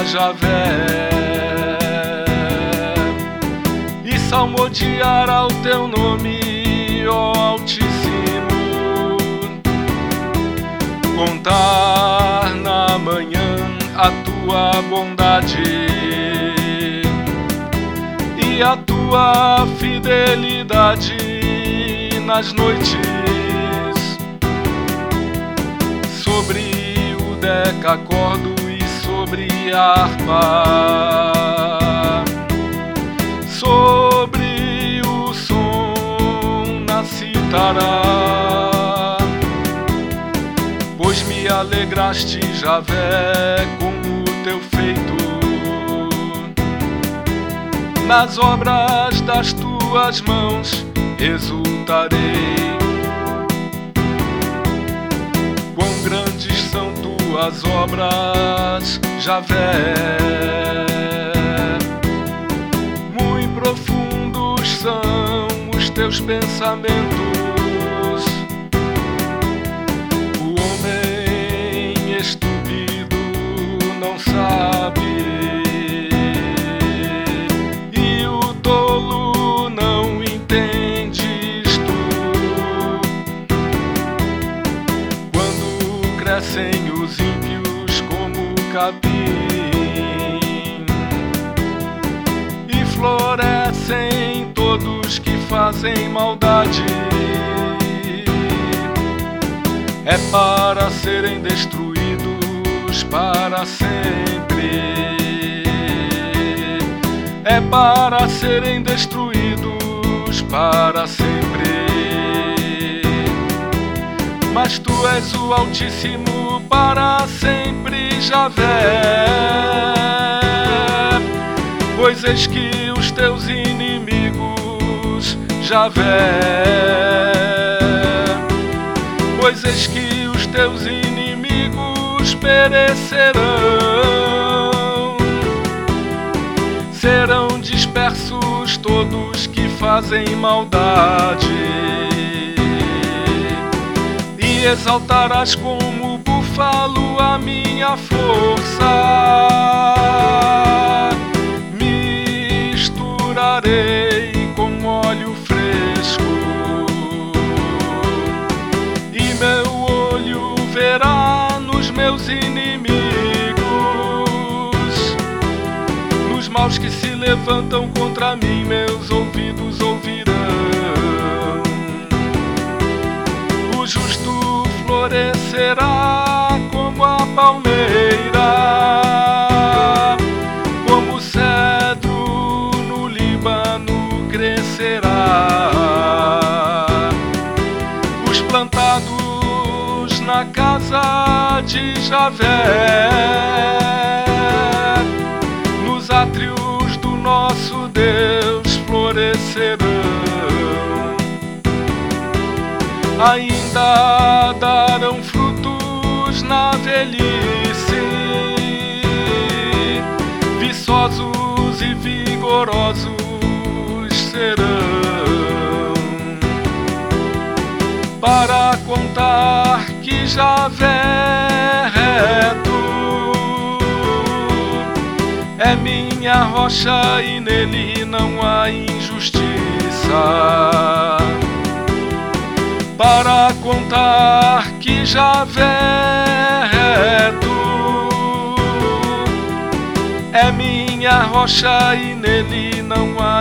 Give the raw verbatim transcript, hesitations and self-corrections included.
a Javé e salmodiar ao teu nome, ó Altíssimo. Contar na manhã a tua bondade e a tua fidelidade nas noites. Sobre o decacordo e sobre a harpa, sobre o som na cítara, pois me alegraste, Javé, com o teu feito. Nas obras das tuas mãos exultarei. Quão grandes são tuas obras, Javé, muito profundos são os teus pensamentos. O homem estúpido não sabe, e o tolo não entende isto. Quando crescem os ímpios como capim e florescem todos que fazem maldade, é para serem destruídos para sempre. É para serem destruídos para sempre. Mas tu és o Altíssimo para sempre, Javé. Pois eis que os teus inimigos, Javé, pois eis que os teus inimigos perecerão, serão dispersos todos que fazem maldade, e exaltarás como búfalo a minha força. Misturarei com óleo fresco, e meu olho verá nos meus inimigos, nos maus que se levantam contra mim, meus ouvidos ouvirão. O justo florescerá como a palmeira, como o cedro no Líbano crescerá. Os plantados na casa de Javé, nos átrios do nosso Deus florescerão. Ainda darão frutos na velhice, viçosos e vigorosos serão, para contar que Javé é reto, é minha rocha e nele não há injustiça. Para contar que Javé é reto, é minha rocha e nele não há